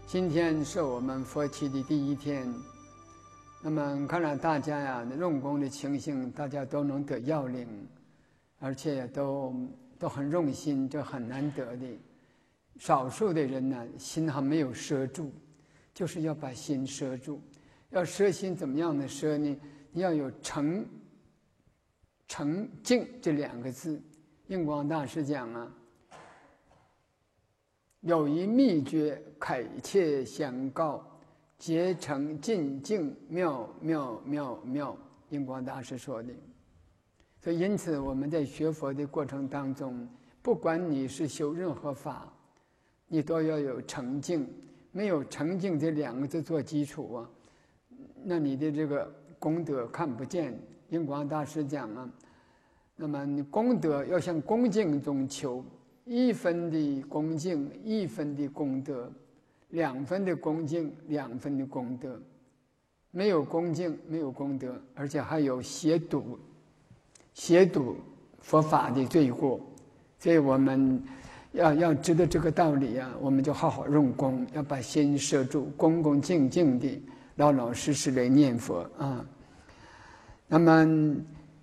今天是我们佛期的第一天，那么看来大家呀，用功的情形，大家都能得要领，而且都很用心，这很难得的。少数的人呢，心还没有摄住，就是要把心摄住。要摄心怎么样的摄呢？你要有诚敬这两个字。印光大师讲啊，有一秘诀，恳切相告，竭诚尽敬，妙妙妙妙。印光大师说的。所以因此我们在学佛的过程当中，不管你是修任何法，你都要有诚敬。没有诚敬这两个字做基础啊，那你的这个功德看不见。印光大师讲啊，那么你功德要向恭敬中求，1分的恭敬，1分的功德，2分的恭敬，2分的功德。没有恭敬，没有功德，而且还有亵渎佛法的罪过。所以我们要知道这个道理啊，我们就好好用功，要把心摄住，恭恭敬敬的，老老实实来念佛啊。那么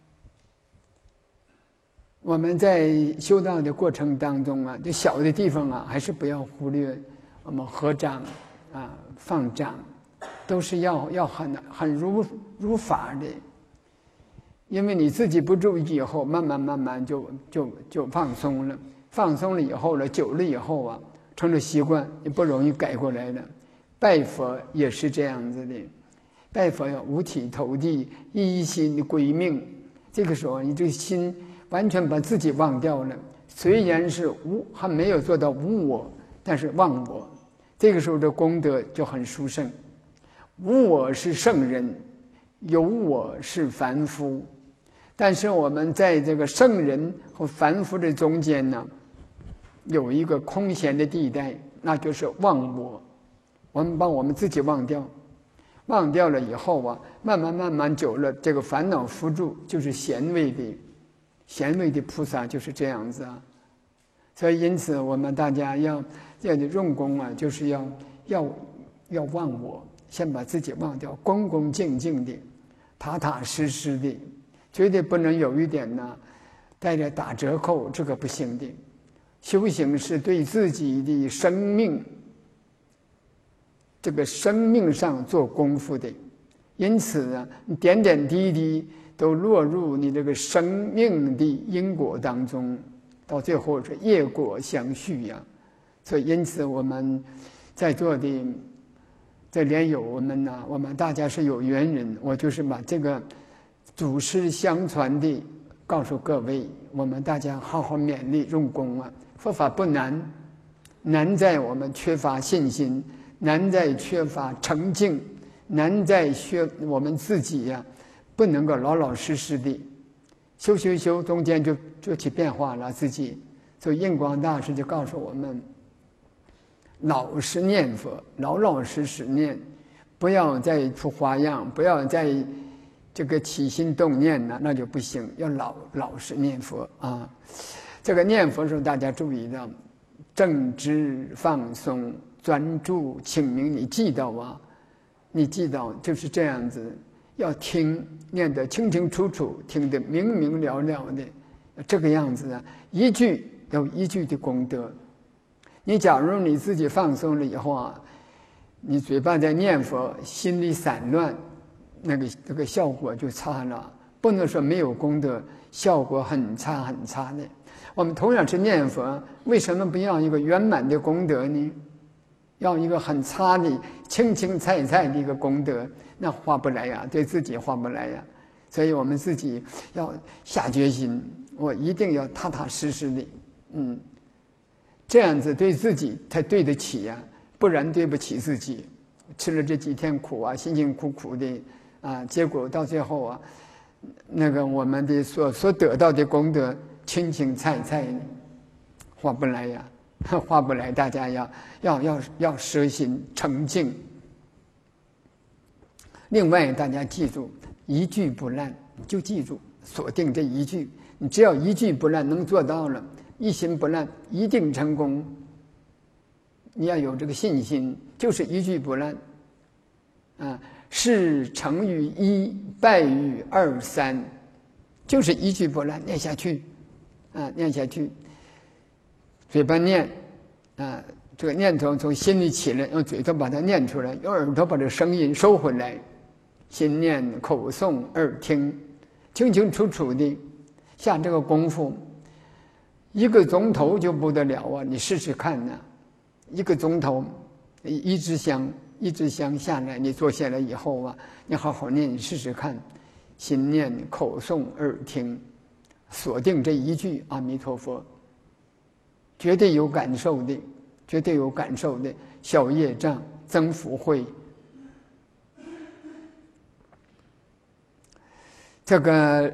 我们在修道的过程当中啊，就小的地方啊，还是不要忽略。我们合掌啊、放掌，都是要很如法的。因为你自己不注意以后，慢慢就放松了。放松了以后呢，久了以后啊，成了习惯，也不容易改过来了。拜佛也是这样子的，拜佛要五体投地，一心归命。这个时候，你这个心完全把自己忘掉了。虽然是还没有做到无我，但是忘我。这个时候的功德就很殊胜。无我是圣人，有我是凡夫。但是我们在这个圣人和凡夫的中间呢，有一个空闲的地带，那就是忘我。我们把我们自己忘掉，忘掉了以后啊，慢慢久了，这个烦恼扶助就是贤位的菩萨就是这样子啊。所以因此我们大家要用功啊，就是要忘我，先把自己忘掉，恭恭敬敬的，踏踏实实的，绝对不能有一点呢带着打折扣，这个不行的。修行是对自己的生命，这个生命上做功夫的。因此呢，你点点滴滴都落入你这个生命的因果当中，到最后是业果相续呀。所以因此我们在座的这莲友我们呢，我们大家是有缘人，我就是把这个祖师相传的告诉各位，我们大家好好勉力用功啊。佛法不难，难在我们缺乏信心，难在缺乏诚敬，难在我们自己呀，不能够老老实实的修，中间就起变化了自己。所以印光大师就告诉我们，老实念佛，老实实念，不要再出花样，不要再这个起心动念了，那就不行。要老实念佛啊。这个念佛的时候，大家注意到正知放松专注清明，你记到啊，你记到就是这样子。要听，念得清清楚楚，听得明明了了的，这个样子啊，一句有一句的功德。你假如你自己放松了以后啊，你嘴巴在念佛，心里散乱，那个效果就差了。不能说没有功德，效果很差的。我们同样是念佛，为什么不要一个圆满的功德呢？要一个很差的清菜的一个功德，那划不来呀，对自己划不来呀。所以我们自己要下决心，我一定要踏踏实实的，这样子对自己才对得起呀，不然对不起自己。吃了这几天苦啊，辛辛苦苦的啊，结果到最后啊，那个我们的所得到的功德清菜的，划不来呀，划不来。大家要摄心诚敬。另外，大家记住，一句不烂，你就记住，锁定这一句。你只要一句不烂，能做到了，一心不烂，一定成功。 你要有这个信心，就是一句不乱。啊，事成于一，败于二三，就是一句不乱，念下去，啊，念下去，嘴巴念，啊，这个念头从心里起来，用嘴头把它念出来，用耳朵把这声音收回来，心念口诵耳听，清清楚楚的下这个功夫，1个钟头就不得了啊！你试试看呢，1个钟头，一支香下来，你坐下来以后啊，你好好念，你试试看，心念口诵耳听，锁定这一句阿弥陀佛，绝对有感受的，绝对有感受的，消业障，增福慧。这个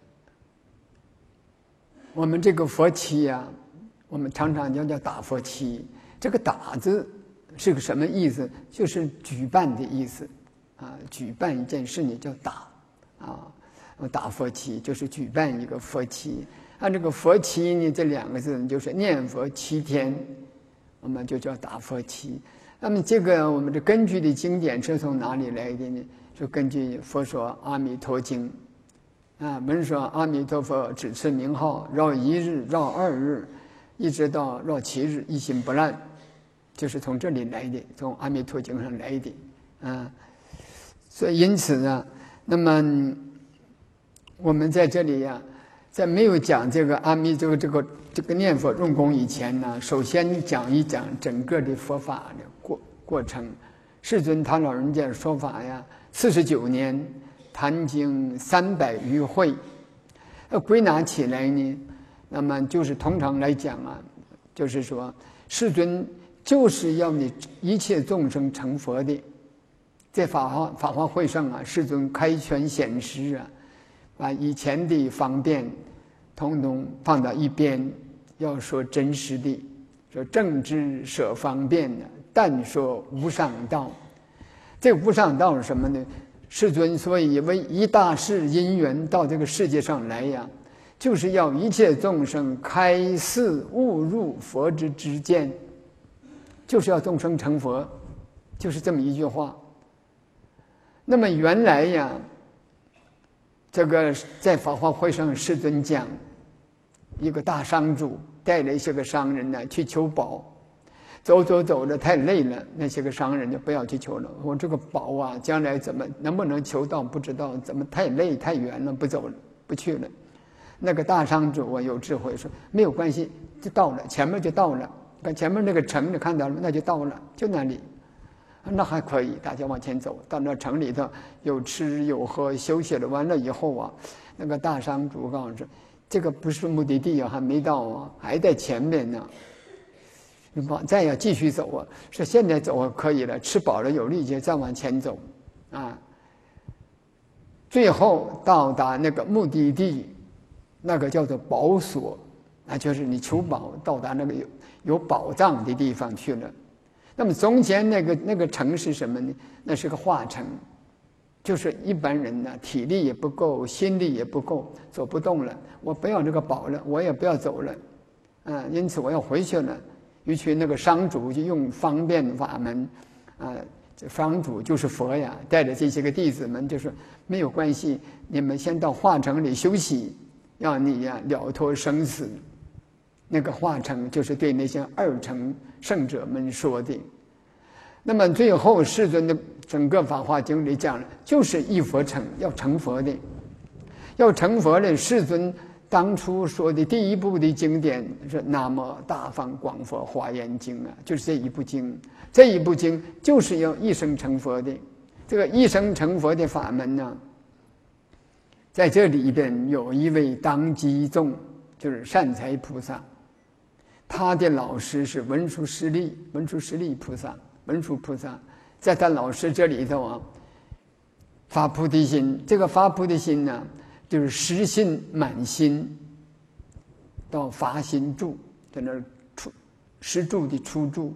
我们这个佛七啊，我们常常叫打佛七。这个打字是个什么意思？就是举办的意思啊，举办一件事呢叫打啊，打佛七就是举办一个佛七。按这个佛七呢，这2个字就是念佛7天，我们就叫打佛七。那么这个我们的根据的经典是从哪里来的呢？就根据《佛说阿弥陀经》啊，文说阿弥陀佛只持名号，绕1日，绕2日，一直到绕7日，一心不乱，就是从这里来的，从阿弥陀经上来的啊。所以因此呢，那么我们在这里呀，在没有讲这个阿弥这个念佛用功以前呢，首先讲一讲整个的佛法的过程。世尊他老人家说法呀，49年。谈经300余会，归纳起来呢，那么就是通常来讲啊，就是说世尊就是要你一切众生成佛的。在法华会上啊，世尊开权显示啊，把以前的方便统统放到一边，要说真实的，说正知舍方便呢，但说无上道。这无上道是什么呢？世尊所以为一大事因缘到这个世界上来呀，就是要一切众生开示悟入佛之知见，就是要众生成佛，就是这么一句话。那么原来呀，这个在法华会上世尊讲，一个大商主带了一些个商人呢去求宝。走着太累了，那些个商人就不要去求了。我这个宝啊，将来能不能求到不知道，怎么太累太远了，不走了，不去了。那个大商主啊有智慧，说没有关系，就到了，前面就到了，看前面那个城你看到了，那就到了，就那里，那还可以，大家往前走，到那城里头有吃有喝，休息了完了以后啊，那个大商主告诉说，这个不是目的地啊，还没到啊，还在前面呢。再要继续走啊，说现在走可以了，吃饱了有力气再往前走，啊，最后到达那个目的地，那个叫做宝所，那就是你求宝到达那个有宝藏的地方去了。那么中间那个城是什么呢？那是个化城，就是一般人呢体力也不够，心力也不够，走不动了，我不要这个宝了，我也不要走了，因此我要回去了。于是那个商主就用方便法门，这商主就是佛呀，带着这些个弟子们就说没有关系，你们先到化城里休息，让你呀了脱生死。那个化城就是对那些2乘圣者们说的。那么最后世尊的整个法华经里讲了，就是一佛成，要成佛的，要成佛的世尊。当初说的第一部的经典是《南无大放广佛华严经》啊，就是这一部经。这一部经就是要一生成佛的。这个一生成佛的法门呢，在这里边有一位当机众，就是善财菩萨，他的老师是文殊师利菩萨，文殊菩萨在他老师这里头啊，发菩提心。这个发菩提心呢，就是实心满心到发心住，在那儿实住的出住。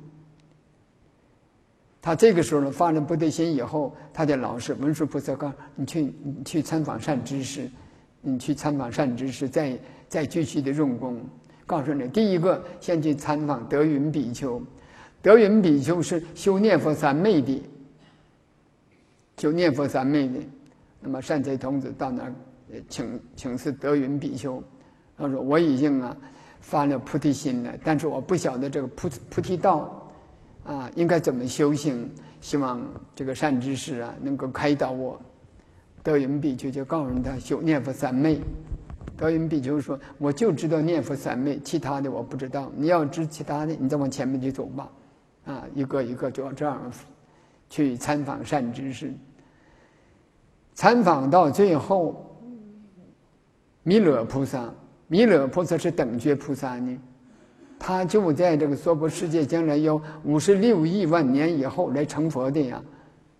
他这个时候呢发了菩提心以后，他的老师文殊菩萨告诉你去参访善知识，你去参访善知识，再继续的用功。告诉你，第一个先去参访德云比丘， 德云比丘是修念佛三昧的，修念佛三昧的。那么善财童子到那儿请示德云比丘，他说我已经发了菩提心了，但是我不晓得这个菩提道应该怎么修行，希望这个善知识能够开导我。德云比丘就告诉他修念佛三昧。德云比丘说我就知道念佛三昧，其他的我不知道，你要知其他的你再往前面去走吧。一个一个就要这样去参访善知识。参访到最后，弥勒菩萨是等觉菩萨呢，他就在这个娑婆世界将来有56亿万年以后来成佛的呀。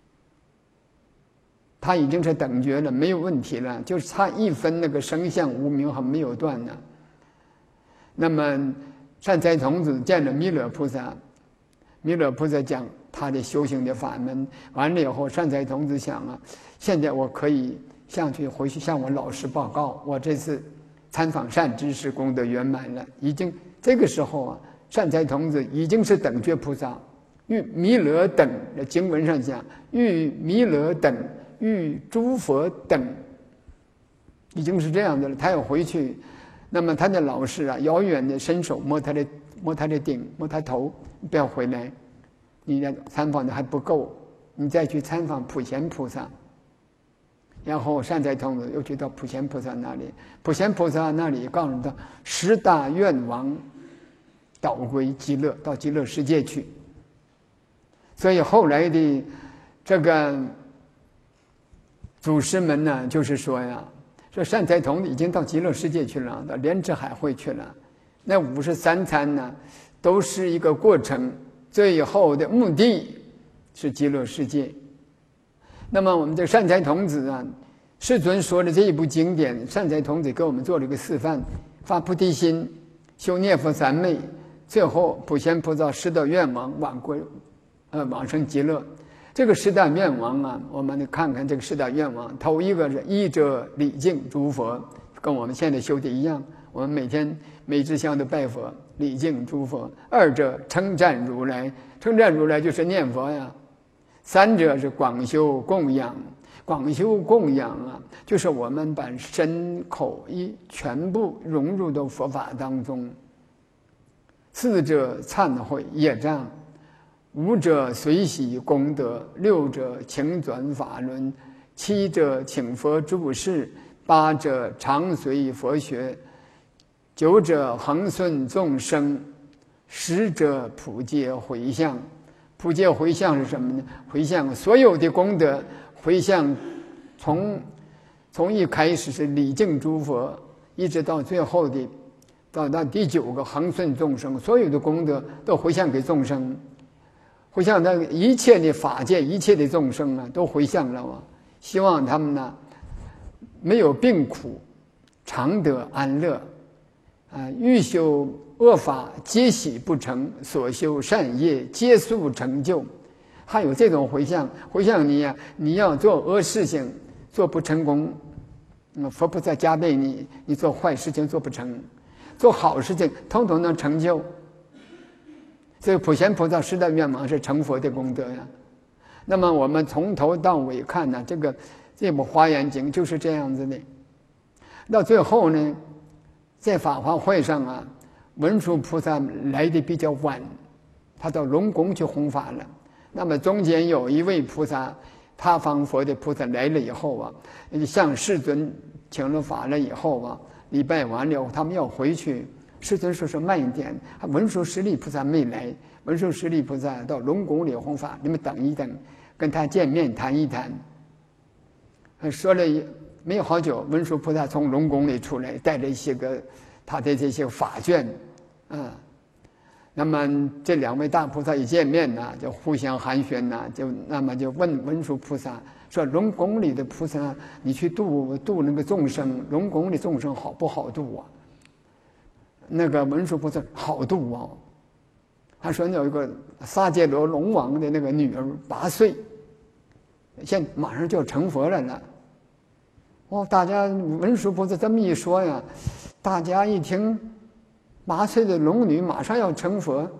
他已经是等觉了，没有问题了，就是差一分那个生相无明还没有断呢。那么善财童子见了弥勒菩萨，弥勒菩萨讲他的修行的法门，完了以后，善财童子想现在我可以回去向我老师报告，我这次参访善知识功德圆满了。已经这个时候善财童子已经是等觉菩萨，与弥勒等，经文上讲，与弥勒等，与诸佛等，已经是这样的了。他要回去，那么他的老师遥远的伸手摸他的顶，摸他头，不要回来，你的参访的还不够，你再去参访普贤菩萨。然后善财童子又去到普贤菩萨那里，普贤菩萨那里告诉他10大愿王导归极乐，到极乐世界去。所以后来的这个祖师们呢，就是说说善财童子已经到极乐世界去了，到莲池海会去了。那53参呢，都是一个过程，最后的目的是极乐世界。那么我们这个善财童子世尊说的这一部经典，善财童子给我们做了一个示范，发菩提心，修念佛三昧，最后普贤菩萨10大愿王往生极乐。这个10大愿王我们看看这个10大愿王。头一个是一者礼敬诸佛，跟我们现在修的一样，我们每天每支香都拜佛，礼敬诸佛。二者称赞如来，称赞如来就是念佛呀。三者是广修供养，广修供养就是我们把身口意全部融入到佛法当中。四者忏悔业障，五者随喜功德，六者请转法轮，七者请佛住世，八者常随佛学，九者恒顺众生，十者普皆回向。普皆回向是什么呢？回向所有的功德，回向从一开始是礼敬诸佛，一直到最后的到第9个恒顺众生，所有的功德都回向给众生，回向那一切的法界一切的众生都回向了希望他们没有病苦，常得安乐欲修恶法皆喜不成，所修善业皆速成就。还有这种回向你要做恶事情做不成功，佛菩萨加倍你做坏事情做不成，做好事情统统能成就。所以普贤菩萨10大愿望是成佛的功德呀。那么我们从头到尾看这部华严经就是这样子的。到最后呢，在法华会上文殊菩萨来的比较晚，他到龙宫去弘法了。那么中间有一位菩萨，他方佛的菩萨来了以后向世尊请了法了以后礼拜完了，他们要回去。世尊说慢一点，文殊师利菩萨没来，文殊师利菩萨到龙宫里弘法，你们等一等，跟他见面谈一谈。说了没有好久，文殊菩萨从龙宫里出来，带着一些他的这些法卷那么这2位大菩萨一见面就互相寒暄就问文殊菩萨说：龙宫里的菩萨，你去度那个众生，龙宫里众生好不好度那个文殊菩萨好度他说有一个萨迦罗龙王的那个女儿8岁，马上就要成佛了呢。大家文殊菩萨这么一说大家一听8岁的龙女马上要成佛，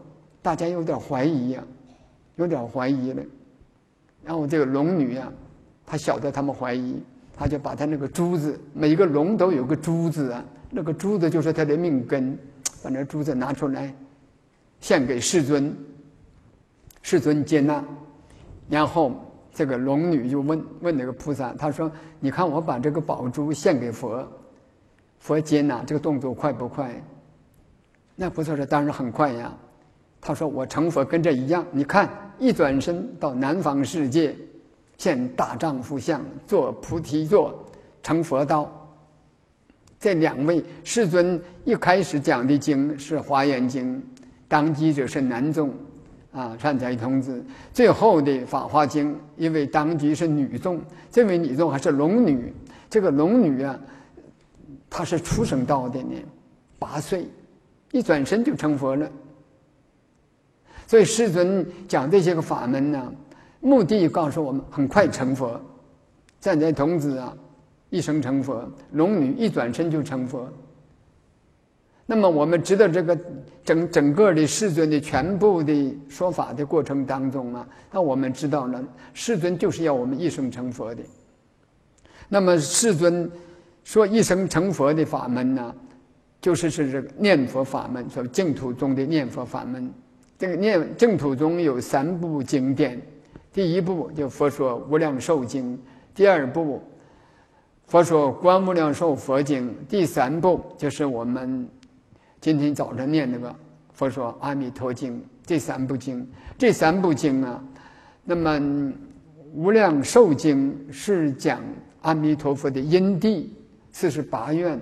大家有点怀疑呀，有点怀疑了。然后这个龙女啊，她晓得他们怀疑，她就把她那个珠子，每个龙都有个珠子啊，那个珠子就是她的命根，把那珠子拿出来献给世尊，世尊接纳。然后这个龙女就问那个菩萨，她说：“你看我把这个宝珠献给佛，佛接纳，这个动作快不快？”那菩萨说：“当然很快呀。”他说：“我成佛跟这一样，你看，一转身到南方世界，现大丈夫相，坐菩提座，成佛道。”这两位世尊一开始讲的经是《华严经》，当机者是男众啊，善财童子。最后的《法华经》，因为当机是女众，这位女众还是龙女。这个龙女啊，她是出生道的呢，8岁，一转身就成佛了。所以世尊讲这些个法门呢，目的告诉我们很快成佛。善财童子啊，一生成佛；龙女一转身就成佛。那么我们知道这个整个的世尊的全部的说法的过程当中啊，那我们知道了，世尊就是要我们一生成佛的。那么世尊说一生成佛的法门呢，是这个念佛法门，说净土中的念佛法门。这个净土中有3部经典，第一部就《佛说无量寿经》，第二部佛说观无量寿佛经，第3部就是我们今天早上念那个佛说阿弥陀经。这3部经，这3部经啊，那么无量寿经是讲阿弥陀佛的因地48愿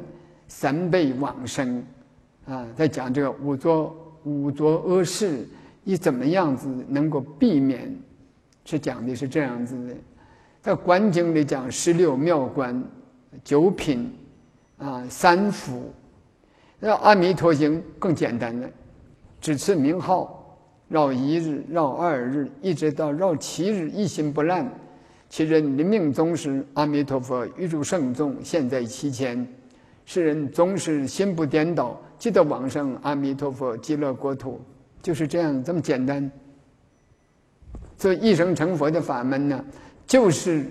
3辈往生啊，在讲这个五浊恶世你怎么样子能够避免，是讲的是这样子的。在观经里讲16妙观、9品啊、3福。那阿弥陀经更简单了，只持名号，绕1日、绕2日，一直到绕7日，一心不乱。其人临命终时，阿弥陀佛欲入圣众，现在其前。世人终时心不颠倒，即得往生阿弥陀佛极乐国土。就是这样，这么简单。所以一生成佛的法门呢，就是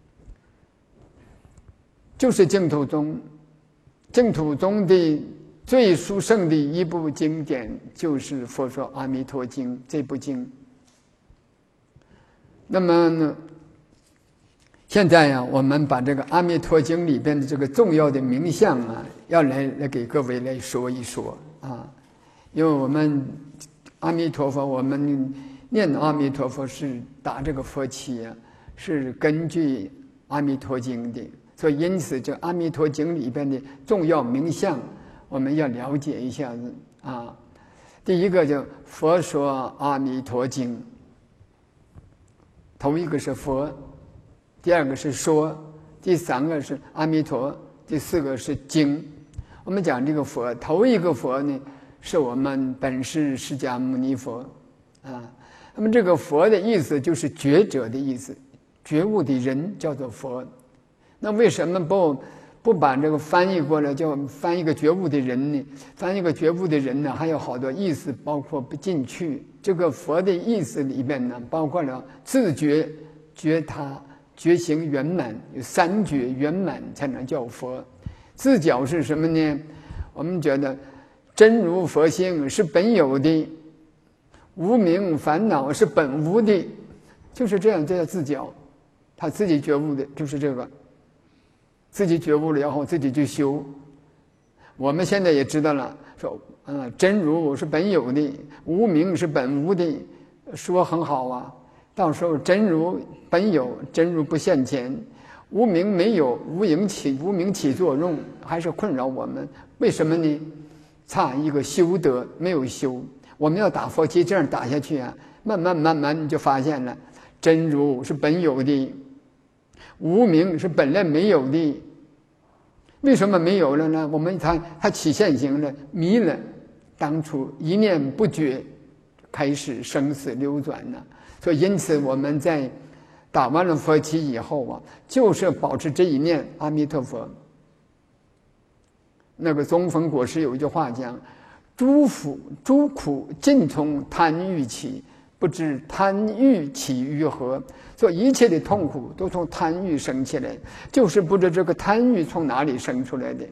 净土中的最殊胜的一部经典，就是《佛说阿弥陀经》这部经。那么呢，现在呀，我们把这个《阿弥陀经》里边的这个重要的名相啊，要来给各位来说一说啊。因为我们阿弥陀佛，我们念阿弥陀佛是打这个佛七啊，是根据《阿弥陀经》的。所以因此这《阿弥陀经》里边的重要名相，我们要了解一下子啊。第一个就《佛说阿弥陀经》，头一个是佛，第二个是说，第3个是阿弥陀，第4个是经。我们讲这个佛，头一个佛呢，是我们本师释迦牟尼佛啊。那么这个佛的意思就是觉者的意思，觉悟的人叫做佛。那为什么不把这个翻译过来叫翻译个觉悟的人呢？翻译个觉悟的人呢，还有好多意思包括不进去。这个佛的意思里边呢，包括了自觉、觉他、觉行圆满，有3觉圆满才能叫佛。自觉是什么呢？我们觉得真如佛性是本有的，无明烦恼是本无的，就是这样，这叫自觉。他自己觉悟的就是这个，自己觉悟了然后自己去修。我们现在也知道了，说真如是本有的，无明是本无的，说很好啊。到时候真如本有，真如不现前，无明没有，无明起作用，还是困扰我们。为什么呢？差一个修德没有修。我们要打佛七，这样打下去啊，慢慢你就发现了，真如是本有的，无明是本来没有的。为什么没有了呢？我们它起现行了，迷了，当初一念不觉，开始生死流转了。所以因此我们在打完了佛七以后啊，就是保持这一念阿弥陀佛。那个宗峰果师有一句话讲， 诸苦尽从贪欲起，不知贪欲起于何？所以一切的痛苦都从贪欲生起来，就是不知这个贪欲从哪里生出来的。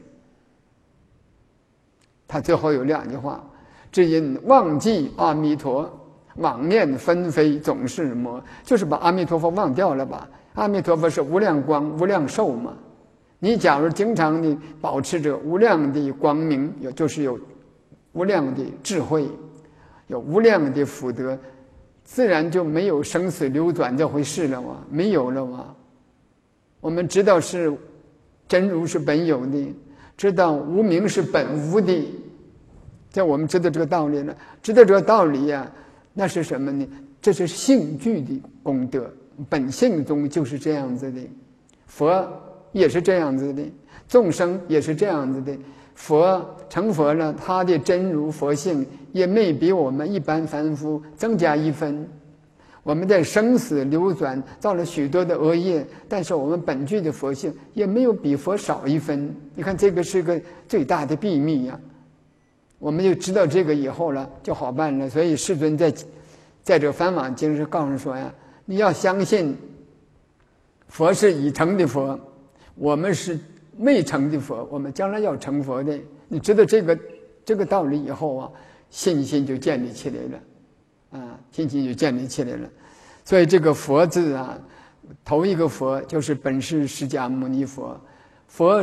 他最后有2句话：只因忘记阿弥陀，妄念纷飞总是魔。就是把阿弥陀佛忘掉了吧？阿弥陀佛是无量光、无量寿嘛。你假如经常的保持着无量的光明，就是有无量的智慧，有无量的福德，自然就没有生死流转这回事了嘛，没有了嘛。我们知道是真如是本有的，知道无明是本无的，这我们知道这个道理了。知道这个道理呀，那是什么呢？这是性具的功德，本性中就是这样子的。佛也是这样子的，众生也是这样子的。佛成佛了，他的真如佛性也没比我们一般凡夫增加1分。我们在生死流转造了许多的恶业，但是我们本具的佛性也没有比佛少1分。你看这个是个最大的秘密呀，我们就知道这个以后了，就好办了。所以世尊在这个梵网经是告诉说呀，你要相信佛是已成的佛，我们是未成的佛，我们将来要成佛的。你知道这个道理以后啊，信心就建立起来了，信心就建立起来了。所以这个佛字啊，头一个佛就是本师释迦牟尼佛。佛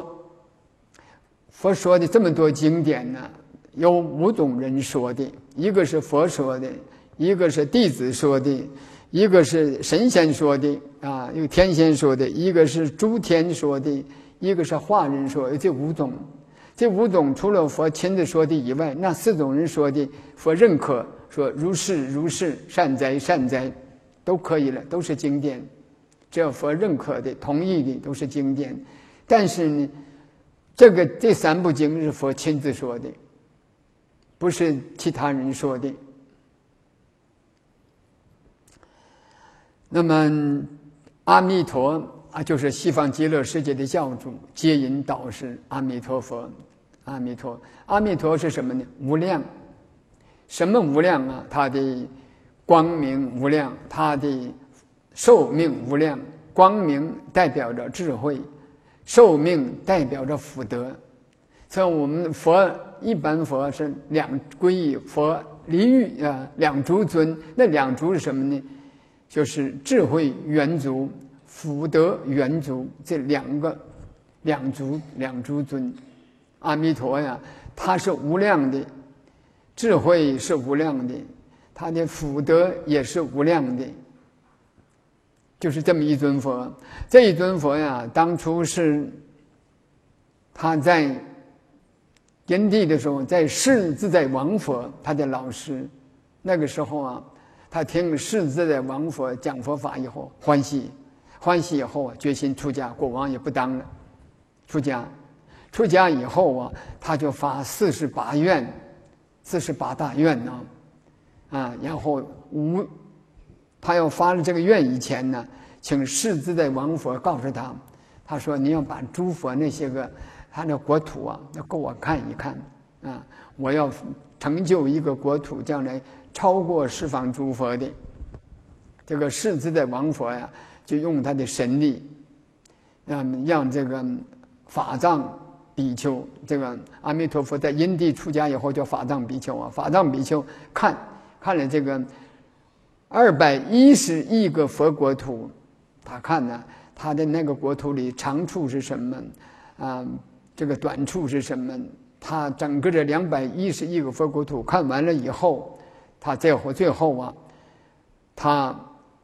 说的这么多经典呢，有5种人说的，一个是佛说的，一个是弟子说的，一个是神仙说的有天仙说的，一个是诸天说的，一个是化人说的。这5种，这5种除了佛亲自说的以外，那4种人说的，佛认可，说如是如是，善哉善哉，都可以了，都是经典。只要佛认可的、同意的，都是经典。但是呢，这3部经是佛亲自说的，不是其他人说的。那么阿弥陀就是西方极乐世界的教主，接引导师阿弥陀佛。阿弥陀是什么呢？无量。什么无量啊？他的光明无量，他的寿命无量。光明代表着智慧，寿命代表着福德。所以我们一般佛是2皈依，佛离欲2足尊。那2足是什么呢？就是智慧圆足、福德圆足，这2足尊。阿弥陀呀，他是无量的，智慧是无量的，他的福德也是无量的，就是这么一尊佛。这一尊佛呀，当初是他在因地的时候，在世自在王佛他的老师，那个时候啊，他听世自在王佛讲佛法以后欢喜以后啊，决心出家，国王也不当了，出家以后啊，他就发48愿，48大愿然后他要发了这个愿以前呢，请世自在王佛告诉他说你要把诸佛那些个他的国土要给我看一看我要成就一个国土，将来超过十方诸佛的。这个世自在王佛呀，就用他的神力，让这个法藏比丘，这个阿弥陀佛在因地出家以后叫法藏比丘法藏比丘看了这个210亿个佛国土，他看呢，他的那个国土里长处是什么这个短处是什么？他整个这210亿个佛国土看完了以后，他最后他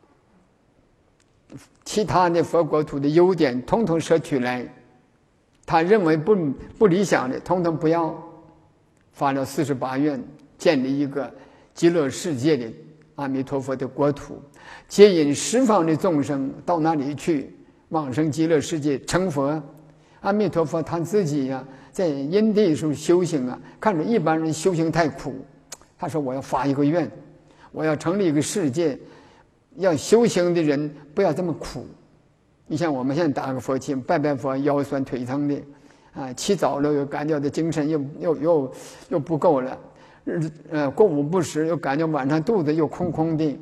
其他的佛国土的优点统统舍取来，他认为不理想的统统不要，发了48愿，建立一个极乐世界的阿弥陀佛的国土，接引十方的众生到那里去往生极乐世界成佛。阿弥陀佛他自己在因地时候修行看着一般人修行太苦，他说我要发一个愿，我要成立一个世界，要修行的人不要这么苦。你像我们现在打个佛七，拜佛腰酸腿疼的起早了又感觉的精神又不够了，过午不食又感觉晚上肚子又空空的，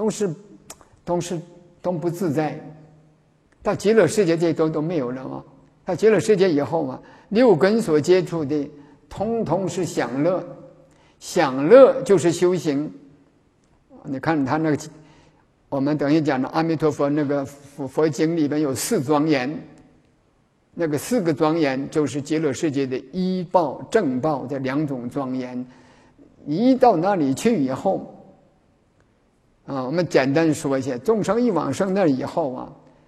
都不自在。到极乐世界这都没有了嘛。到极乐世界以后嘛，六根所接触的通通是享乐，享乐就是修行。你看他那个，我们等于讲的阿弥陀佛那个佛经里边有4庄严，那个4个庄严就是极乐世界的依报正报这2种庄严。一到那里去以后我们简单说一下，众生一往生那以后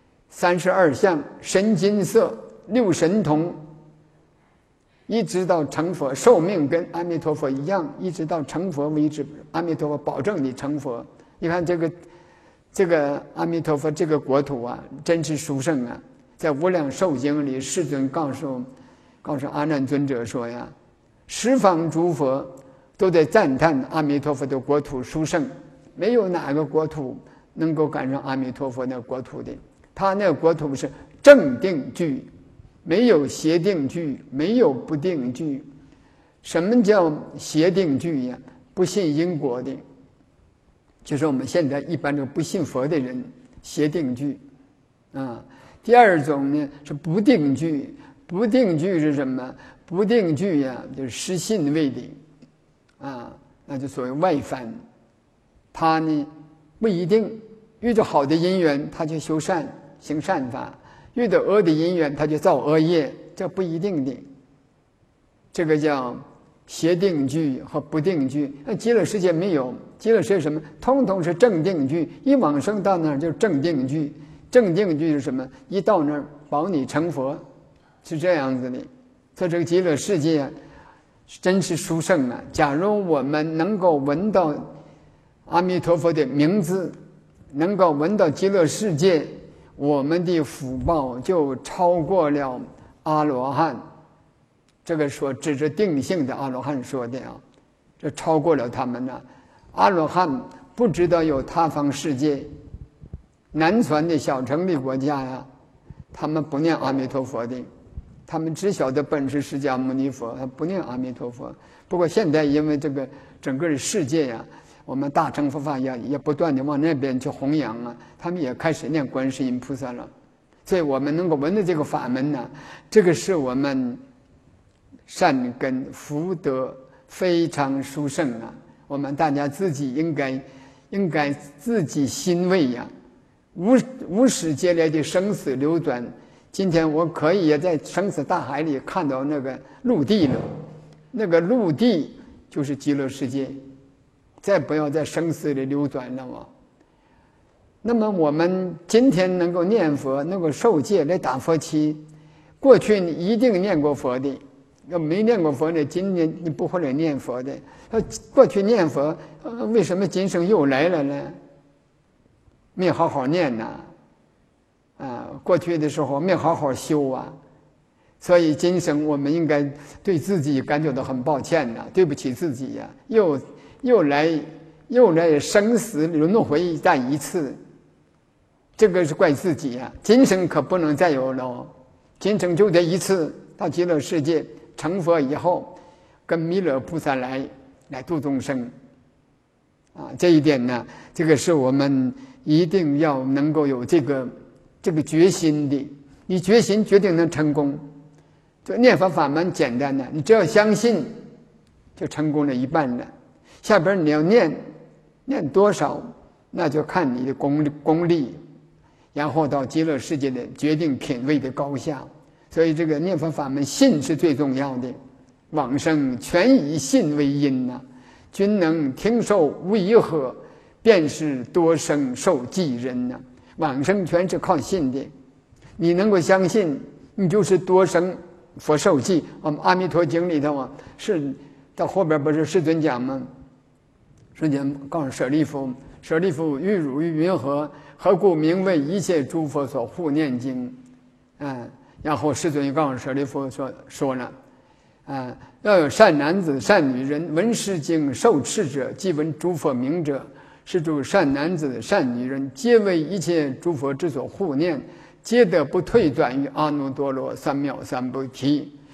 32相神金色6神通，一直到成佛，寿命跟阿弥陀佛一样，一直到成佛为止。阿弥陀佛保证你成佛。你看这个阿弥陀佛这个国土真是殊胜啊！在无量寿经里，世尊告诉阿难尊者说呀，十方诸佛都在赞叹阿弥陀佛的国土殊胜，没有哪个国土能够赶上阿弥陀佛那国土的。他那个国土是正定句，没有邪定句，没有不定句。什么叫邪定句呀？不信因果的，就是我们现在一般这个不信佛的人，邪定句第二种呢是不定句。不定句是什么？不定句呀，就是失信位的那就所谓外凡。他呢不一定遇到好的因缘，他就修善行善法；遇到恶的因缘，他就造恶业，这不一定的。这个叫邪定句和不定句。那极乐世界没有，极乐世界什么？通通是正定句。一往生到那儿就是正定句。正定句是什么？一到那儿保你成佛，是这样子的。所以这个极乐世界真是殊胜啊！假如我们能够闻到阿弥陀佛的名字，能够闻到极乐世界，我们的福报就超过了阿罗汉。这个说指着定性的阿罗汉说的这超过了他们了。阿罗汉不知道有他方世界，南传的小乘的国家他们不念阿弥陀佛的，他们只晓得本师释迦牟尼佛，他不念阿弥陀佛。不过现在因为这个整个的世界我们大乘佛法也不断的往那边去弘扬他们也开始念观世音菩萨了。所以我们能够闻的这个法门这个是我们善根福德非常殊胜我们大家自己应该自己欣慰无始劫来的生死流转，今天我可以也在生死大海里看到那个陆地了，那个陆地就是极乐世界，再不要在生死里流转了那么我们今天能够念佛，能够受戒来打佛七，过去你一定念过佛的，要没念过佛的，今年你不会来念佛的。过去念佛为什么今生又来了呢？没好好念过去的时候没好好修所以今生我们应该对自己感觉到很抱歉对不起自己又来生死轮回再一次，这个是怪自己今生可不能再有了今生就这一次，到极乐世界成佛以后，跟弥勒菩萨来度众生这一点呢，这个是我们一定要能够有这个决心的。你决心决定能成功。这念佛法蛮简单的，你只要相信，就成功了一半了。下边你要念多少，那就看你的功力，然后到极乐世界的决定品位的高下。所以这个念佛法门，信是最重要的。往生全以信为因君能听受无一何，便是多生受记人往生全是靠信的，你能够相信，你就是多生佛受记。我们阿弥陀经里头是到后边不是世尊讲吗？世尊告诉舍利弗，欲汝于云何？何故名为一切诸佛所护念经？然后世尊告诉舍利弗说了要有善男子善女人闻是经受持者，即闻诸佛名者，是诸善男子善女人皆为一切诸佛之所护念，皆得不退转于阿耨多罗三藐三菩提。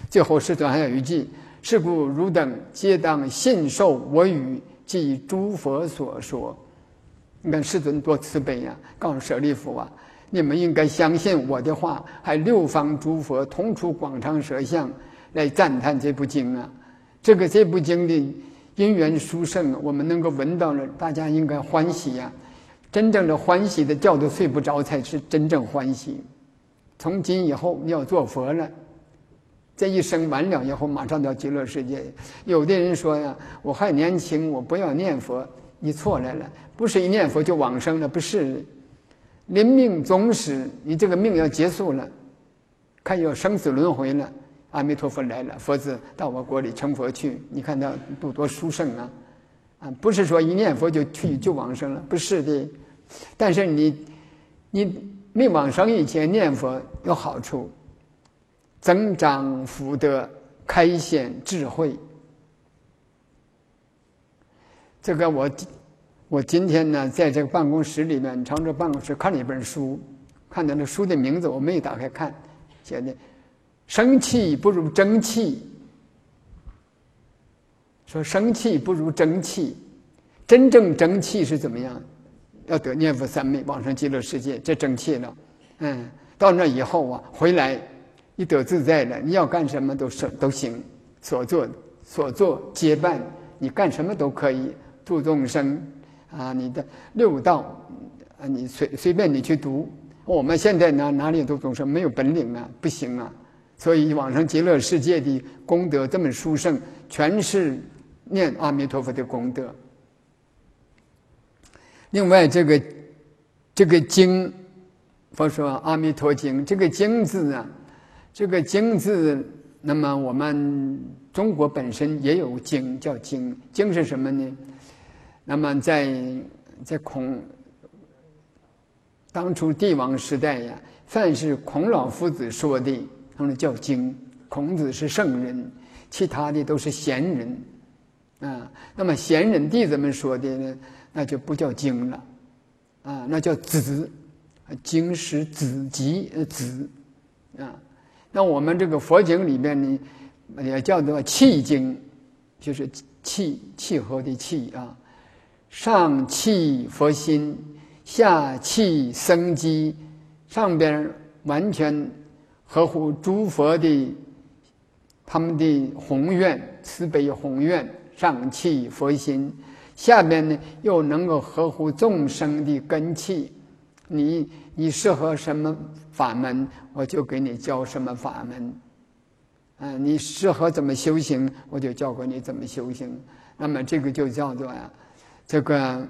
最后世尊还有一句：是故汝等皆当信受我语，即诸佛所说。你看世尊多慈悲啊，告诉舍利弗啊，你们应该相信我的话，还六方诸佛同出广长舌相来赞叹这部经啊。这部经的因缘殊胜，我们能够闻到了，大家应该欢喜呀。真正的欢喜的觉都睡不着，才是真正欢喜。从今以后你要做佛了，这一生完了以后马上到极乐世界。有的人说呀，我还年轻，我不要念佛。你错来了，不是一念佛就往生了，不是。临命终时，你这个命要结束了，看有生死轮回了，阿弥陀佛来了，佛子到我国里成佛去。你看他多殊胜啊！不是说一念佛就往生了，不是的。但是你没往生以前念佛有好处，增长福德，开显智慧。这个我今天呢，在这个办公室里面，常驻办公室看了一本书，看到那书的名字我没有打开看，写的生气不如争气。说生气不如争气，真正争气是怎么样？要得念佛三昧，往生极乐世界，这争气了。到那以后啊，回来你得自在了，你要干什么都行，所做皆办，你干什么都可以。度众生啊，你的六道啊，你随便你去读。我们现在呢，哪里度众生没有本领啊，不行啊。所以往生极乐世界的功德这么殊胜，全是念阿弥陀佛的功德。另外这个经，佛说阿弥陀经，这个经字啊，这个经字，那么我们中国本身也有经，叫经。经是什么呢？那么在当初帝王时代呀，凡是孔老夫子说的，他们叫经。孔子是圣人，其他的都是贤人啊。那么贤人弟子们说的呢，那就不叫经了啊，那叫子。经是子集子啊。那我们这个佛经里面呢，也叫做契经，就是契合的契啊。上契佛心，下契僧机，上边完全合乎诸佛的他们的宏愿，慈悲宏愿，上契佛心，下边呢又能够合乎众生的根器。你适合什么法门，我就给你教什么法门。你适合怎么修行，我就教给你怎么修行。那么这个就叫做呀，这个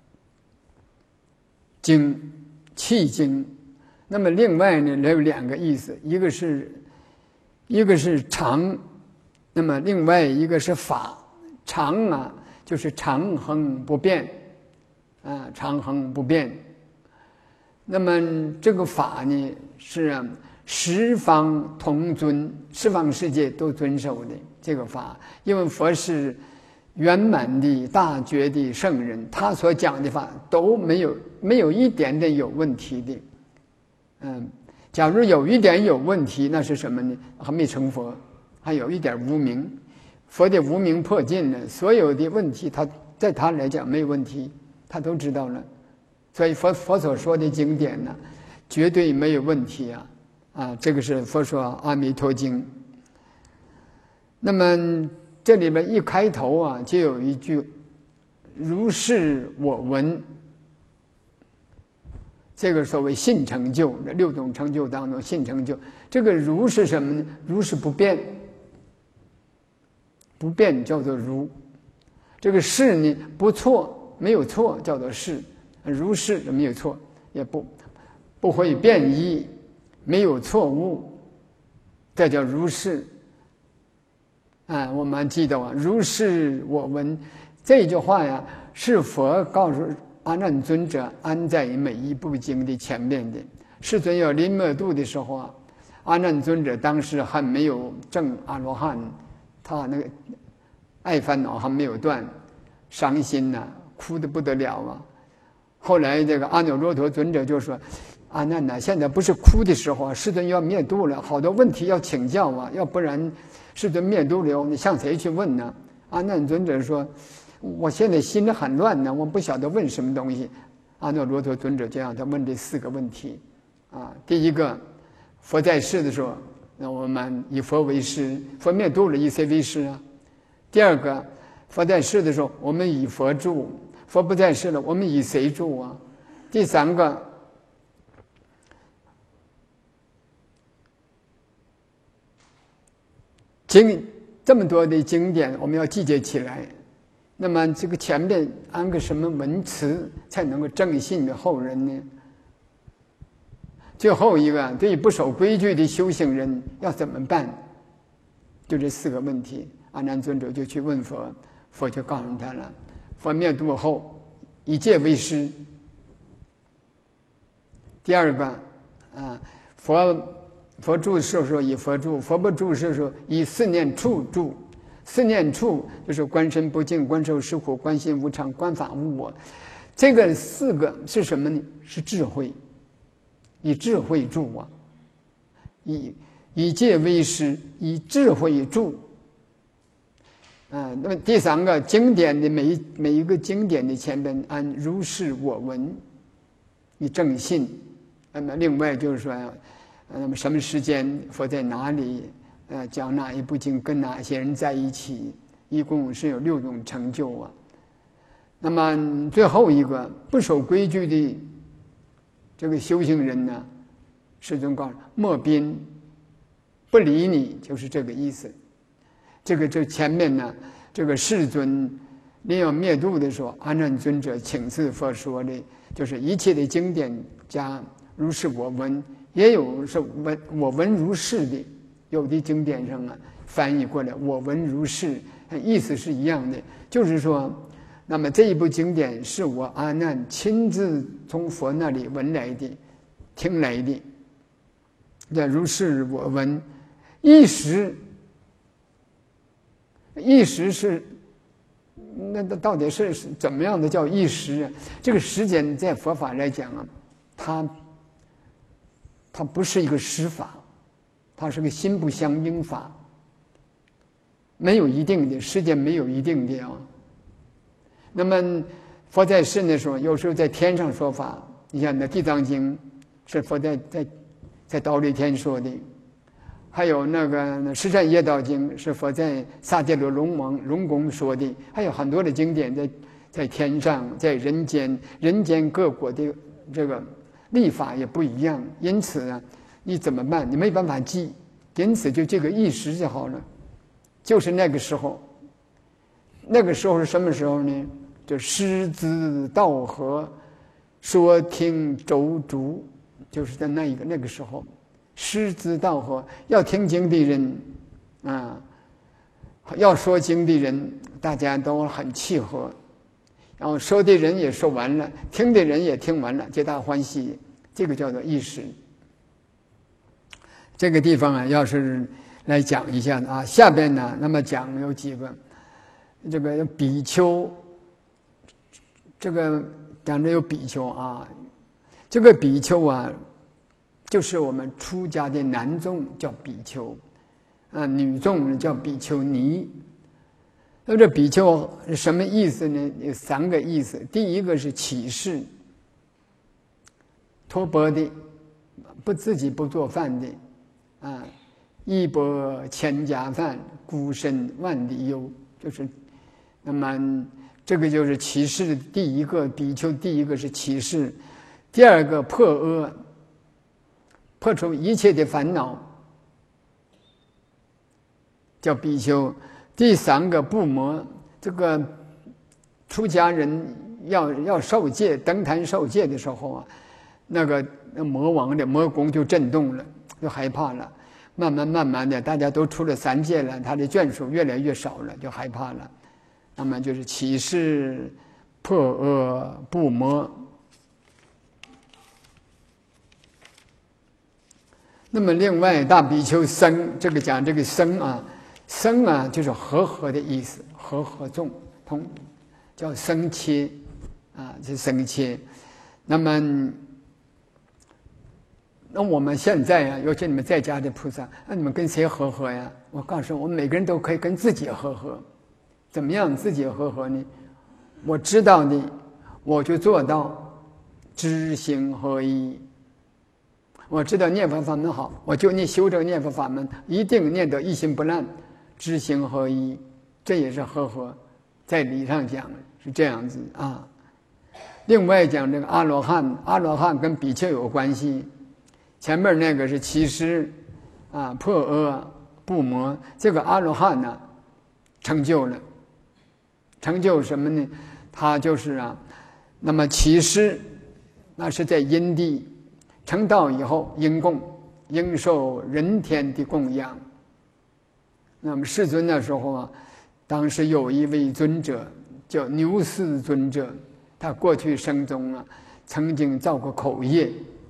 经，契经。那么另外呢，还有两个意思，一个是常，那么另外一个是法。常啊，就是常恒不变啊，常恒不变。那么这个法呢，是十方同尊，十方世界都遵守的这个法。因为佛是圆满的大觉的圣人，他所讲的法都没有一点点有问题的。假如有一点有问题，那是什么呢？还没成佛，还有一点无明。佛的无明破尽了，所有的问题他在他来讲没有问题，他都知道了。所以佛所说的经典呢，绝对没有问题啊！这个是佛说《阿弥陀经》。那么这里面一开头啊，就有一句“如是我闻”。这个所谓信成就，这六种成就当中，信成就，这个如是什么呢？如是不变，不变叫做如。这个是呢，不错，没有错，叫做是。如是没有错，也不会变异，没有错误，这叫如是。我们记得如是我闻这句话呀，是佛告诉阿难尊者安在每一部经的前面的。世尊要临灭度的时候阿难尊者当时还没有证阿罗汉，他那个爱烦恼还没有断，伤心哭得不得了后来这个阿耨多罗尊者就说， 阿难呐，现在不是哭的时候啊，世尊要灭度了，好多问题要请教啊，要不然世尊灭度了，你向谁去问呢？阿难尊者说：“我现在心里很乱呢，我不晓得问什么东西。”阿耨罗陀尊者这样，他问这4个问题啊。第一个，佛在世的时候，那我们以佛为师，佛灭度了，以谁为师啊？第二个，佛在世的时候，我们以佛住；佛不在世了，我们以谁住啊？第三个，这么多的经典，我们要集结起来。那么这个前面安个什么文词，才能够正信的后人呢？最后一个，对于不守规矩的修行人要怎么办？就这4个问题，阿难尊者就去问佛，佛就告诉他了。佛灭度后，以戒为师。第二个，佛住世的时候以佛住，佛不住世的时候以4念处住。4念处就是观身不净、观受是苦、观心无常、观法无我。这个4个是什么呢？是智慧，以智慧住啊，以戒为师，以智慧住。那么第3个经典的每一个经典的前边按如是我闻，以正信。那么另外就是说，那么什么时间佛在哪里？讲哪一部经，跟哪些人在一起，一共是有6种成就啊。那么最后一个不守规矩的这个修行人呢，世尊告诉莫宾，不理你，就是这个意思。这前面呢，这个世尊临要灭度的时候，阿难尊者请示佛说的，就是一切的经典加如是我闻，也有是我闻如是的。有的经典上啊翻译过来，我闻如是，意思是一样的，就是说，那么这一部经典是我阿难亲自从佛那里闻来的，听来的。那如是我闻，一时是，那到底是怎么样的叫一时啊？这个时间在佛法来讲啊，它不是一个时法。它是个心不相应法，没有一定的时间，没有一定的啊。那么佛在世的时候，有时候在天上说法，你像那《地藏经》是佛在忉利天说的，还有那个《十善业道经》是佛在萨迦罗龙宫说的，还有很多的经典在天上，在人间各国的这个历法也不一样，因此呢。你怎么办？你没办法记，因此就这个一时就好了，就是那个时候。那个时候是什么时候呢？就师资道合，说听周逐，就是在那个时候，师资道合，要听经的人啊，要说经的人，大家都很契合，然后说的人也说完了，听的人也听完了，皆大欢喜，这个叫做一时。这个地方啊，要是来讲一下啊，下边呢，那么讲有几个，这个比丘，这个讲的有比丘啊，这个比丘啊，就是我们出家的男众叫比丘，女众叫比丘尼。那这比丘什么意思呢？有3个意思。第一个是起誓，托钵的，自己不做饭的。衣钵千家饭，孤身万里游，就是，那么这个就是起誓。第一个比丘，第一个是起誓，第二个破阿，破除一切的烦恼，叫比丘。第3个不魔，这个出家人要受戒，登坛受戒的时候啊，那个魔王的魔宫就震动了。就害怕了，慢慢的，大家都出了3戒了，他的眷属越来越少了，就害怕了。那么就是起誓、破阿、不魔。那么另外大比丘僧，这个讲这个僧啊，僧啊就是和的意思，和众通，叫僧切啊，是僧切。那么那我们现在呀，尤其你们在家的菩萨，那你们跟谁和合呀？我告诉我们每个人都可以跟自己和合。怎么样自己和合呢？我知道的，我就做到知行合一。我知道念佛法门好，我就修这个念佛法门，一定念得一心不乱，知行合一，这也是和合。在理上讲是这样子啊。另外讲这个阿罗汉，阿罗汉跟比丘有关系。前面那个是其实啊，破阿不魔，这个阿罗汉呢，成就了。成就什么呢？他就是啊，那么其实那是在因地成道以后，应供应受人天的供养。那么世尊那时候啊，当时有一位尊者叫牛氏尊者，他过去生中啊，曾经造过口业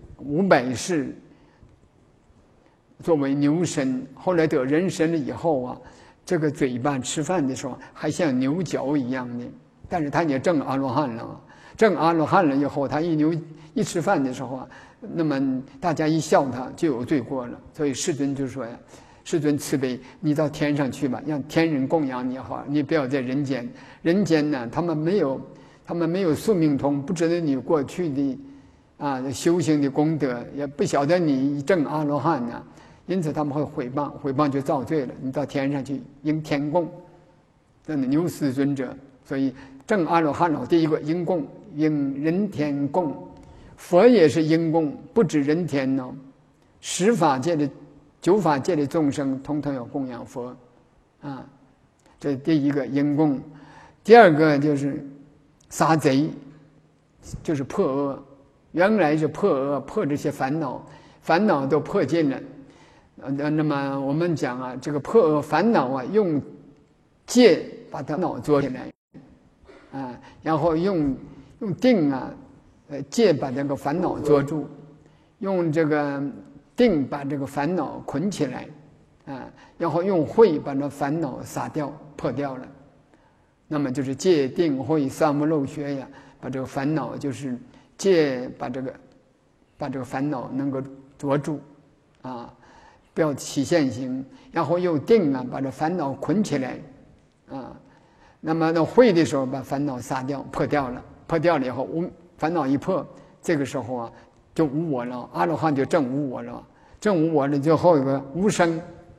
500世，作为牛身，后来得人身了以后啊。这个嘴巴吃饭的时候还像牛角一样的，但是他也证阿罗汉了。证阿罗汉了以后，他一吃饭的时候啊，那么大家一笑他就有罪过了。所以世尊就说呀：“世尊慈悲，你到天上去吧，让天人供养你好，你不要在人间。人间呢，他们没有宿命通，不知道你过去的修行的功德，也不晓得你证阿罗汉呢。”因此他们会毁谤，毁谤就造罪了。你到天上去应天供，这是牛氏尊者。所以证阿罗汉了，第一个应供，应人天供。佛也是应供，不止人天呢，10法界的9法界的众生，统统要供养佛啊。这是第一个应供。第二个就是杀贼，就是破恶。原来是破恶，破这些烦恼，烦恼都破尽了。那么我们讲啊，这个破恶烦恼啊，用戒把它脑捉起来，啊，然后用定啊，戒把这个烦恼捉住，用这个定把这个烦恼捆起来，啊，然后用慧把这烦恼撒掉、破掉了。那么就是戒定慧三无漏学呀，把这个烦恼就是戒把这个烦恼能够捉住，啊。不要起现行，然后又定啊，把这烦恼捆起来，啊，那么那慧的时候把烦恼撒掉、破掉了，破掉了以后，烦恼一破，这个时候啊，就无我了。阿罗汉就证无我了，证无我了，最后一个无生。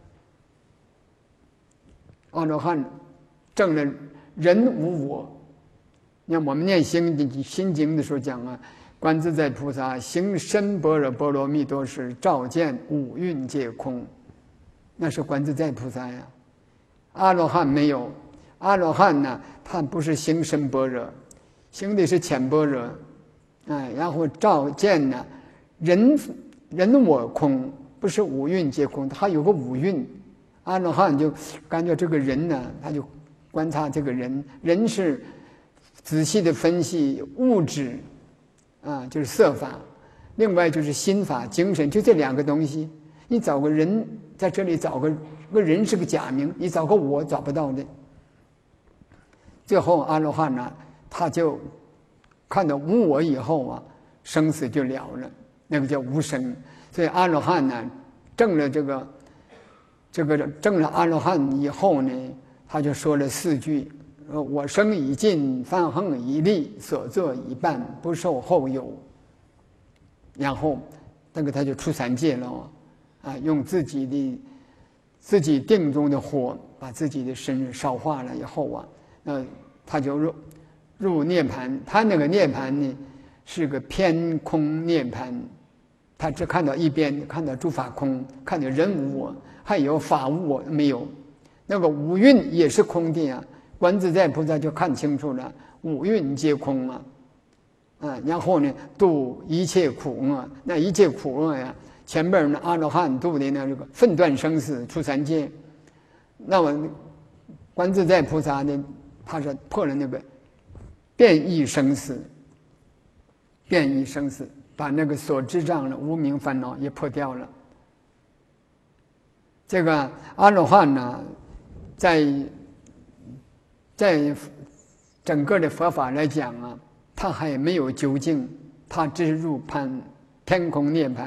阿罗汉证了人无我。你看我们念心经的时候讲啊。观自在菩萨行深般若波罗蜜多时，照见五蕴皆空，那是观自在菩萨呀。阿罗汉没有，阿罗汉呢，他不是行深般若，行的是浅般若，然后照见呢，人我空，不是五蕴皆空，他有个五蕴。阿罗汉就感觉这个人呢，他就观察这个人是仔细的分析物质。就是色法，另外就是心法、精神，就这2个东西。你找个人在这里找个人是个假名，你找个我找不到的。最后阿罗汉呢，他就看到无我以后啊，生死就了了，那个叫无生。所以阿罗汉呢，证了证了阿罗汉以后呢，他就说了4句。我生已尽，梵行已立，所作已办，不受后有。然后那个他就出三界了，用自己定中的火把自己的身烧化了以后啊，他就入涅盘。他那个涅盘呢是个偏空涅盘，他只看到一边，看到诸法空，看到人无我，还有法无我没有。那个五蕴也是空的啊。观自在菩萨就看清楚了，五蕴皆空啊，然后呢，度一切苦厄。那一切苦厄呀，前边呢阿罗汉度的呢这个分断生死出三界，那么观自在菩萨呢，他是破了那个变异生死，把那个所知障的无明烦恼也破掉了。这个阿罗汉呢，在整个的佛法来讲啊，他还没有究竟，他只是入偏空涅盘，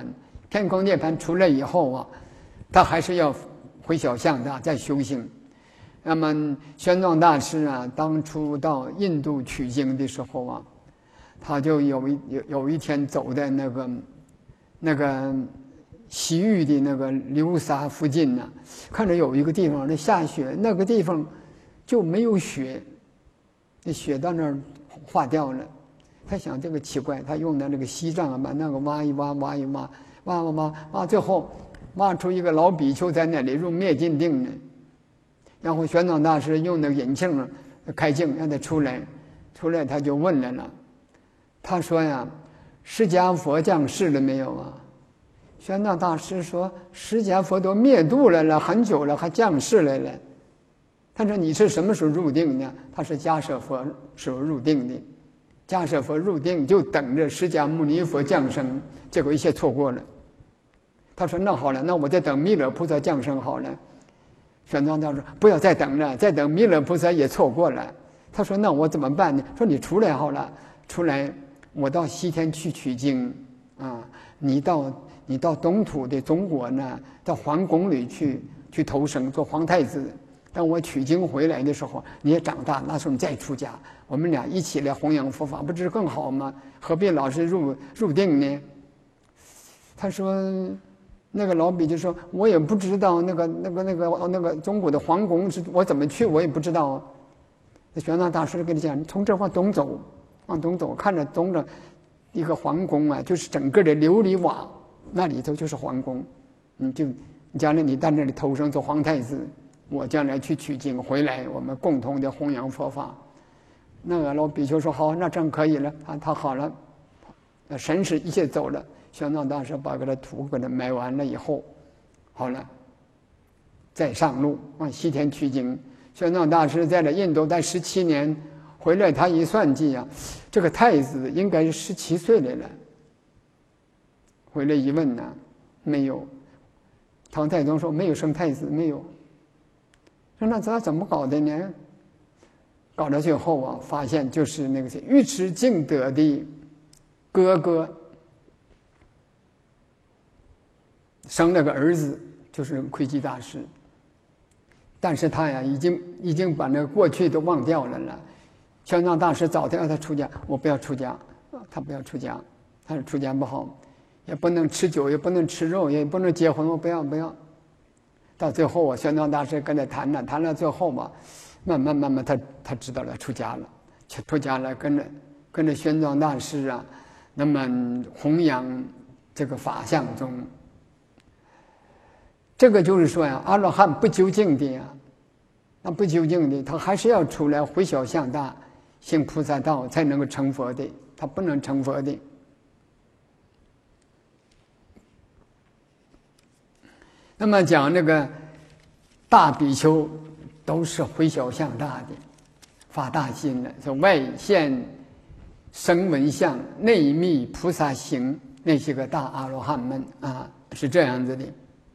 天空涅槃出来以后啊，他还是要回小向大再修行。那么玄奘大师啊，当初到印度取经的时候啊，他就有一天走在那个西域的那个流沙附近呢，看着有一个地方那下雪，那个地方就没有雪，那雪到那儿化掉了。他想这个奇怪，他用的那个锡杖啊，把那个挖一挖，挖一挖，挖，最后挖出一个老比丘在那里入灭尽定呢。然后玄奘大师用那个引磬开镜让他出来他就问来了，他说呀，释迦佛降世了没有啊？玄奘大师说，释迦佛都灭度了很久了，还降世来了。他说你是什么时候入定的？他是迦舍佛时候入定的。迦舍佛入定就等着释迦牟尼佛降生，结果一切错过了。他说那好了，那我再等弥勒菩萨降生好了。玄奘大师说不要再等了，再等弥勒菩萨也错过了。他说那我怎么办呢？说你出来好了，出来我到西天去取经啊，你到东土的中国呢，到皇宫里去投生做皇太子。当我取经回来的时候，你也长大，那时候你再出家，我们俩一起来弘扬佛法，不是更好吗？何必老是入定呢？他说，那个老比就说，我也不知道那个中国的皇宫是我怎么去，我也不知道。那玄奘大师跟你讲，你从这往东走，看着东着一个皇宫啊，就是整个的琉璃瓦，那里头就是皇宫。将来你到那里投生做皇太子，我将来去取经回来，我们共同的弘扬佛法。那个老比丘说好，那这样可以了，他好了，神识一切走了。玄奘大师把个土给他埋完了以后，好了，再上路往西天取经。玄奘大师在了印度待17年，回来他一算计啊，这个太子应该是17岁来了。回来一问呢，没有。唐太宗说没有生太子，没有。说那他怎么搞的呢？搞到最后啊，发现就是那个尉迟敬德的哥哥生了个儿子，就是窥基大师。但是他呀，已经把那个过去都忘掉了。玄奘大师早天让他出家，我不要出家，他不要出家，他说出家不好，也不能吃酒，也不能吃肉，也不能结婚，我不要。到最后啊，玄奘大师跟他谈了，最后嘛，慢慢他知道了出家了，跟着玄奘大师啊，那么弘扬这个法相中。这个就是说呀，阿罗汉不究竟的呀，那不究竟的，他还是要出来回小向大，行菩萨道才能够成佛的，他不能成佛的。那么讲那个大比丘都是回小向大的，发大心的，说外现声闻相，内密菩萨行，那些个大阿罗汉们啊，是这样子的。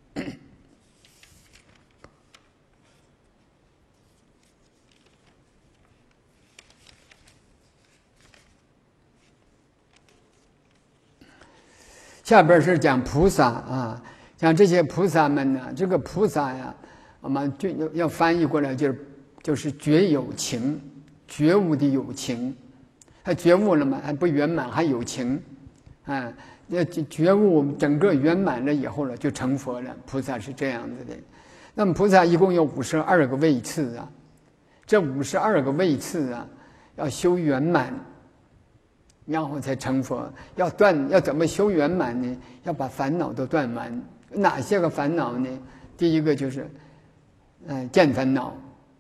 下边是讲菩萨啊，像这些菩萨们呢，这个菩萨呀，我们就要翻译过来，就是觉有情，觉悟的有情，他觉悟了嘛，还不圆满，还有情，啊，那觉悟整个圆满了以后呢，就成佛了。菩萨是这样子的。那么菩萨一共有52个位次啊，这52个位次啊，要修圆满。然后才成佛。要怎么修圆满呢？要把烦恼都断完。哪些个烦恼呢？第一个就是见烦恼，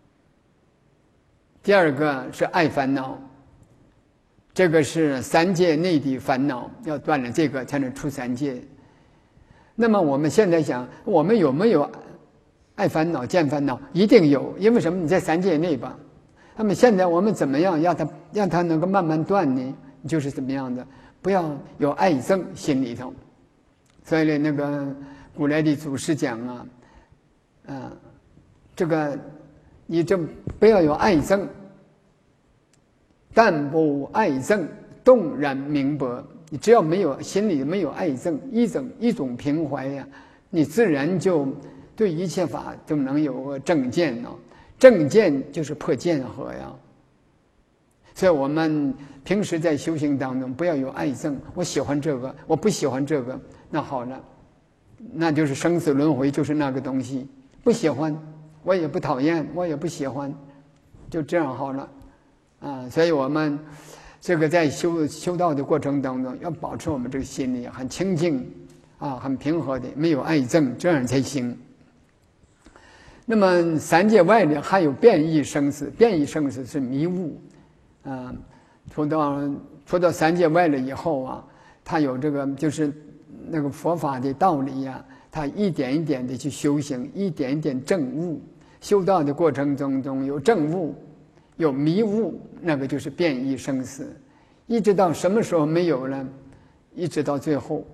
第二个是爱烦恼，这个是三界内的烦恼，要断了这个才能出三界。那么我们现在想，我们有没有爱烦恼、见烦恼？一定有，因为什么？你在三界内吧。那么现在我们怎么样让它能够慢慢断呢？就是怎么样的，不要有爱憎心里头。所以呢，那个古来的祖师讲啊，这个你这不要有爱憎，但不爱憎，动然明白。 你只要没有心里没有爱憎，一种平怀呀，你自然就对一切法就能有个正见了。正见就是破见合呀。所以我们平时在修行当中不要有爱憎，我喜欢这个，我不喜欢这个，那好了，那就是生死轮回，就是那个东西。不喜欢，我也不讨厌，我也不喜欢，就这样好了啊。所以我们这个在修道的过程当中，要保持我们这个心里很清净啊，很平和的，没有爱憎，这样才行。那么三界外呢，还有变异生死，变异生死是迷雾。出到三界外了以后啊，他有这个就是那个佛法的道理呀，他一点一点的去修行，一点一点证悟。修道的过程中有证悟，有迷悟，那个就是变异生死。一直到什么时候没有了？一直到最后，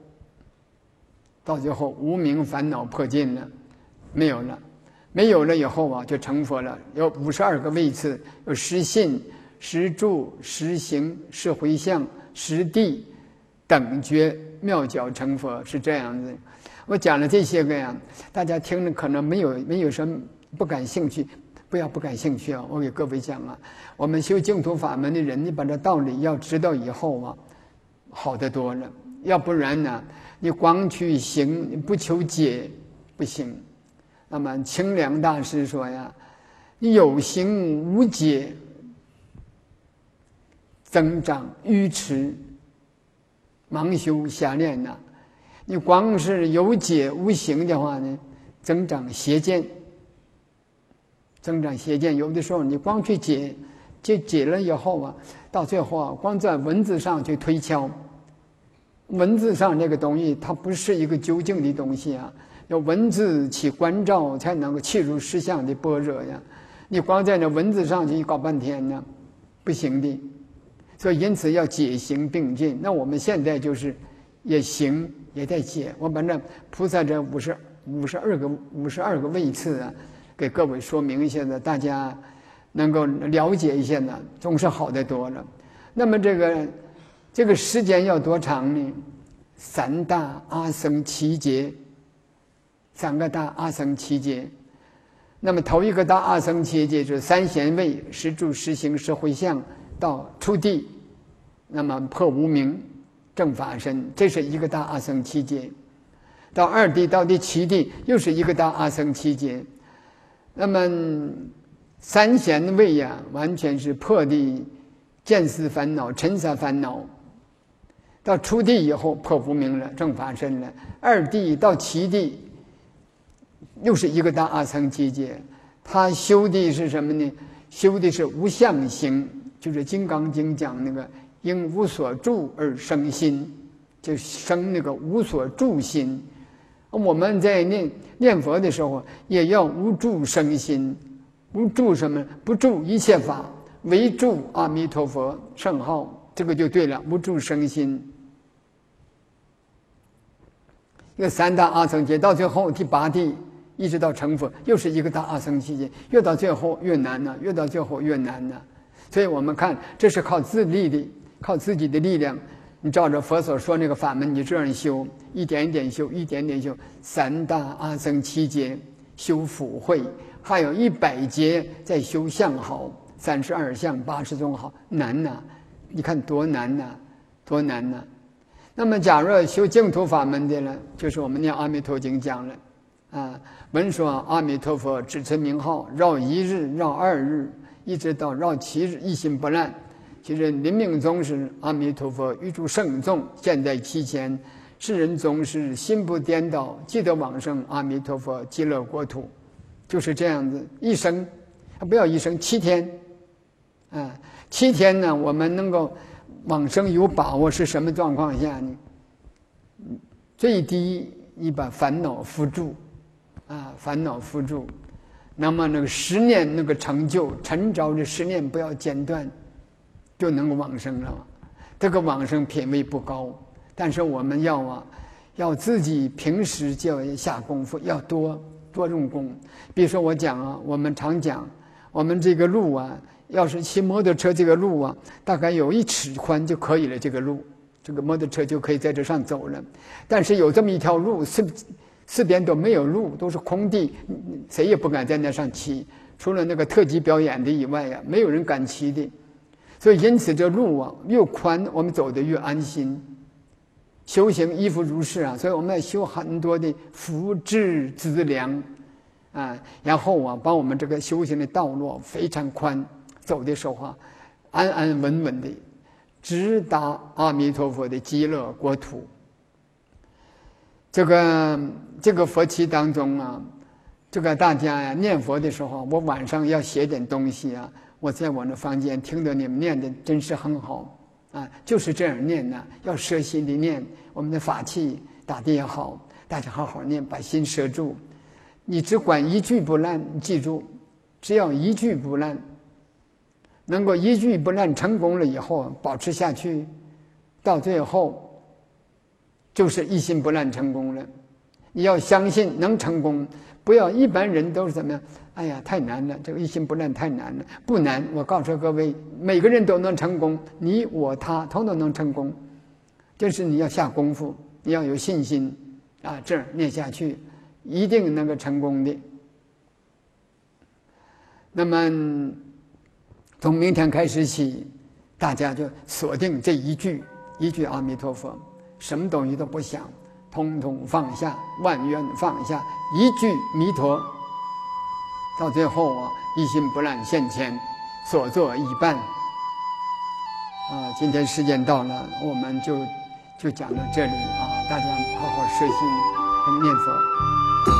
无明烦恼破尽了，没有了。没有了以后啊，就成佛了。有52个位次，有实信、实住、实行、实回向、实地、等觉、妙觉成佛，是这样子。我讲了这些个呀，大家听着可能没有什么不感兴趣，不感兴趣啊！我给各位讲啊，我们修净土法门的人，你把这道理要知道以后啊，好得多了。要不然呢，你光去行，你不求解不行。那么清凉大师说呀，有行无解，增长愚痴，盲修瞎练呐。你光是有解无行的话呢，增长邪见。有的时候你光去解了以后啊，到最后啊，光在文字上去推敲，文字上这个东西它不是一个究竟的东西啊。要文字起观照，才能够契入实相的般若呀。你光在那文字上去搞半天呢，不行的。所以因此要解行并进。那我们现在就是也行也在解。我把那菩萨这52个位次啊，给各位说明一下呢，大家能够了解一下呢，总是好得多了。那么这个时间要多长呢？3大阿僧祇劫。3个大阿僧祇劫，那么头一个大阿僧祇劫就是3贤位，实住实行实回向到初地，那么破无明正法身，这是一个大阿僧祇劫。到2地到第7地又是一个大阿僧祇劫。那么3贤位呀，完全是破的见思烦恼、尘沙烦恼。到初地以后破无明了，正法身了。2地到7地。又是一个大阿僧祇劫，他修的是什么呢？修的是无相行，就是《金刚经》讲那个因无所住而生心，就生那个无所住心。我们在念佛的时候，也要无住生心。无住什么？不住一切法，唯住阿弥陀佛圣号，这个就对了。无住生心。一个3大阿僧劫，到最后第8地。一直到成佛，又是一个大阿僧祇劫，越到最后越难呢，越到最后越难呢。所以我们看，这是靠自力的，靠自己的力量。你照着佛所说那个法门，你这样修，一点一点修，一点点修。3大阿僧祇劫修福慧，还有100劫在修相好，32相80种好，难呐！你看多难呐，多难呐！那么，假如修净土法门的呢，就是我们念《阿弥陀经》讲了。闻说阿弥陀佛，只持名号，绕1日，绕2日，一直到绕7日，一心不乱。其实临命终时，阿弥陀佛预祝圣众，现在期间，世人终时心不颠倒，记得往生阿弥陀佛极乐国土，就是这样子。一生，不要一生，7天，7天呢，我们能够往生有把握是什么状况下呢？最低你把烦恼扶住。烦恼扶住，那么那个10念那个成就，沉着的10念不要间断，就能够往生了。这个往生品位不高，但是我们要自己平时就要下功夫，要多用功。比如说我讲啊，我们常讲，我们这个路啊，要是骑摩托车这个路啊，大概有1尺宽就可以了。这个路这个摩托车就可以在这上走了。但是有这么一条路，四边都没有路，都是空地，谁也不敢在那上骑，除了那个特级表演的以外呀，没有人敢骑的。所以因此这路啊越宽，我们走得越安心。修行依附如是啊，所以我们要修很多的福智资粮啊，然后啊把我们这个修行的道路非常宽，走的时候啊安安稳稳的直达阿弥陀佛的极乐国土。这个佛期当中啊，这个大家呀念佛的时候，我晚上要写点东西啊，我在我的房间听到你们念的真是很好啊，就是这样念呢，要摄心的念，我们的法器打得也好，大家好好念，把心摄住。你只管一句不烂，你记住，只要一句不烂，能够一句不烂成功了以后，保持下去，到最后就是一心不烂成功了。你要相信能成功，不要一般人都是怎么样？哎呀，太难了，这个一心不烂太难了。不难，我告诉各位，每个人都能成功，你我他统统能成功。就是你要下功夫，你要有信心啊，这样念下去，一定能够成功的。那么从明天开始起，大家就锁定这一句阿弥陀佛，什么东西都不想，统统放下，万缘放下，一句弥陀，到最后啊，一心不乱现前，所作已办。今天时间到了，我们就讲到这里啊，大家好好摄心念佛。